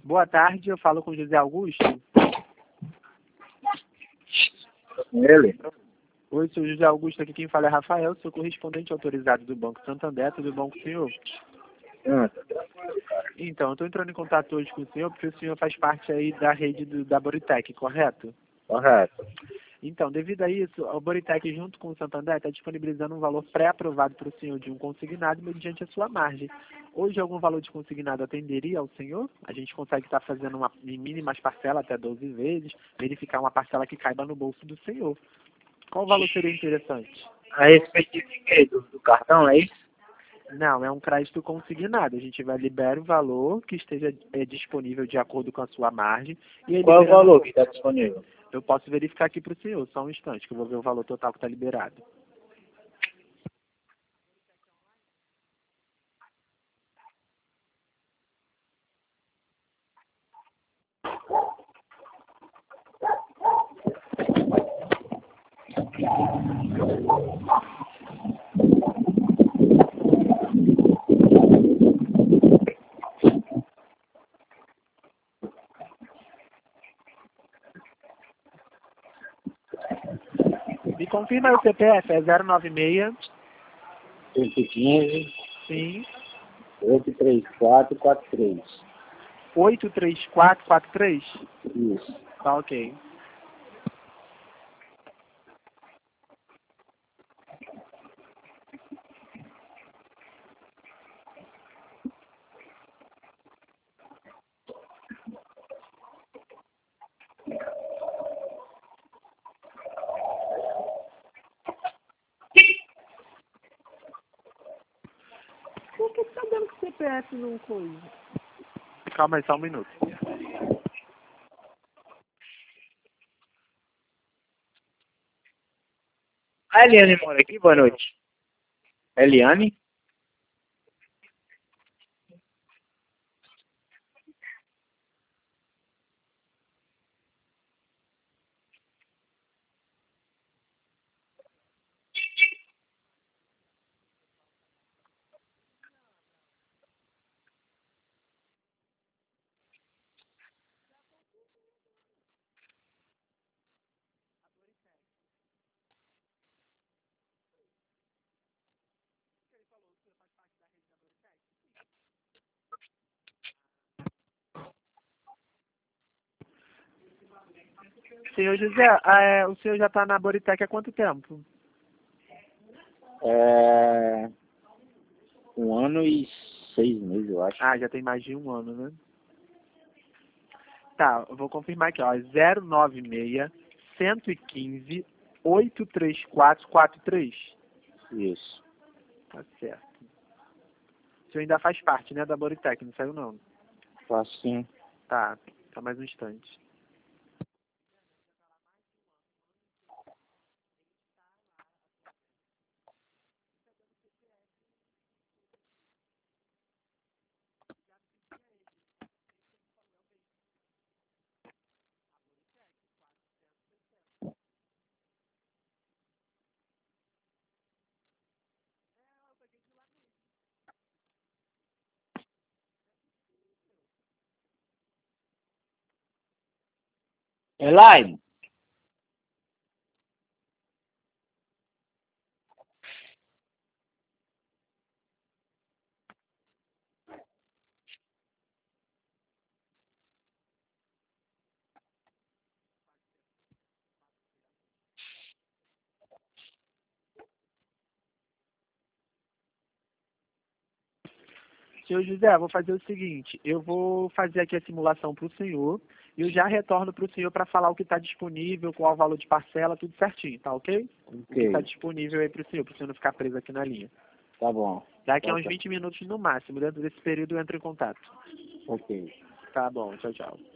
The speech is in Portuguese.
Boa tarde, eu falo com o José Augusto. Ele? Oi, sou o José Augusto, aqui quem fala é Rafael, sou correspondente autorizado do Banco Santander, tudo bom com o senhor? Então, eu estou entrando em contato hoje com o senhor porque o senhor faz parte aí da rede da Boritec, correto? Correto. Então, devido a isso, a Boritec junto com o Santander está disponibilizando um valor pré-aprovado para o senhor de um consignado mediante a sua margem. Hoje algum valor de consignado atenderia ao senhor? A gente consegue estar fazendo uma em mínimas parcelas até 12 vezes, verificar uma parcela que caiba no bolso do senhor. Qual valor seria interessante? A respeito de quê? Do cartão, é isso? Não, é um crédito consignado. A gente vai liberar o valor que esteja disponível de acordo com a sua margem. E aí, Qual é o liberando, valor que está disponível? eu posso verificar aqui para o senhor, só um instante, que eu vou ver o valor total que está liberado. Me confirma aí o CPF, é 096, 115, sim, 83443. 83443? Isso. Tá ok. Por que você tá dando com o CPF não coisa? Calma aí, só um minuto. A Eliane mora aqui, boa noite. Eliane? Senhor José, o senhor já está na Boritec há quanto tempo? É... 1 ano e 6 meses, eu acho. Ah, já tem mais de um ano, né? Tá, eu vou confirmar aqui, ó. 096 115 83443. Isso. Tá certo. O senhor ainda faz parte, né, da Boritec, não saiu não? Faço sim. Tá, tá mais um instante. Elaine? Senhor José, vou fazer o seguinte, eu vou fazer aqui a simulação para o senhor e eu já retorno para o senhor para falar o que está disponível, qual o valor de parcela, tudo certinho, tá ok? O que está Ok. disponível aí para o senhor não ficar preso aqui na linha. Tá bom. Daqui a Tá, uns tá. 20 minutos no máximo, dentro desse período eu entro em contato. Ok. Tá bom, tchau, tchau.